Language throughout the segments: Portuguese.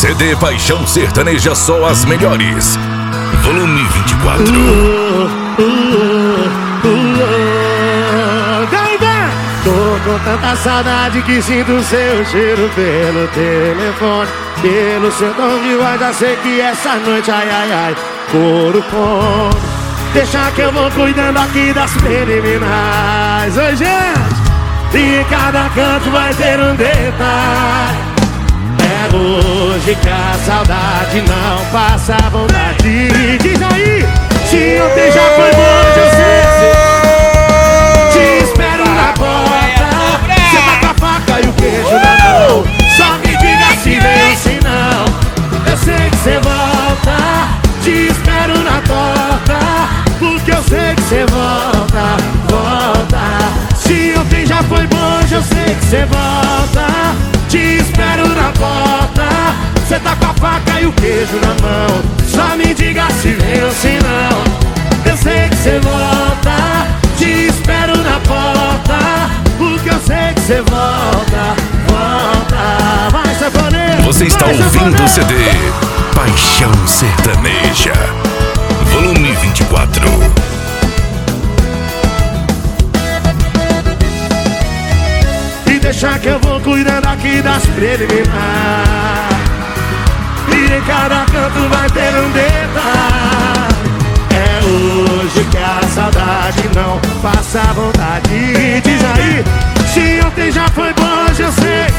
CD Paixão Sertaneja, só as melhores. Volume 24. Tô com tanta saudade que sinto seu cheiro pelo telefone, pelo seu tom de voz. Já sei que essa noite, ai, ai, ai, couro com. Deixa que eu vou cuidando aqui das preliminares. Oi, gente! E em cada canto vai ter um detalhe. É hoje que a saudade não passa vontade. Diz aí, se ontem já foi bom, hoje eu sei. Te espero na porta. Cê tá com a faca e o queijo na mão. Só me diga se vem ou se não. Eu sei que cê volta. Te espero na porta, porque eu sei que cê volta, volta. Se ontem já foi bom, hoje eu sei que cê volta. Te espero na porta. Cê tá com a faca e o queijo na mão. Só me diga se vem ou se não. Eu sei que cê volta. Te espero na porta, porque eu sei que cê volta, volta. Vai, sanfoneiro. Você está ouvindo o CD Paixão Sertaneja, volume 24. E deixa que eu vou cuidando aqui das preliminares. E em cada canto vai ter um detalhe. É hoje que a saudade não passa vontade. Diz aí, se ontem já foi bom, hoje eu sei.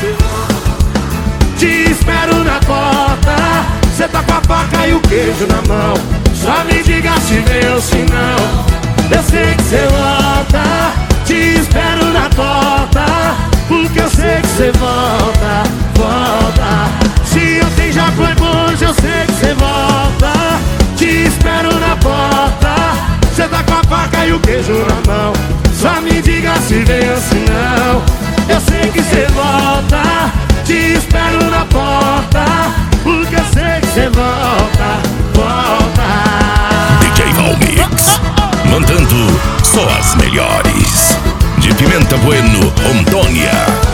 Te espero na porta. Cê tá com a faca e o queijo na mão. Só me diga se vem ou se não. Eu sei que cê volta. Te espero na porta, porque eu sei que cê volta, volta. Se ontem já foi bom, hoje eu sei que cê volta. Te espero na porta. Cê tá com a faca e o queijo na mão. Só me diga se vem ou se não. Eu sei que cê volta. Te espero na porta, porque eu sei que cê volta, volta. DJ Valmix, mandando só as melhores. De Pimenta Bueno, Rondônia.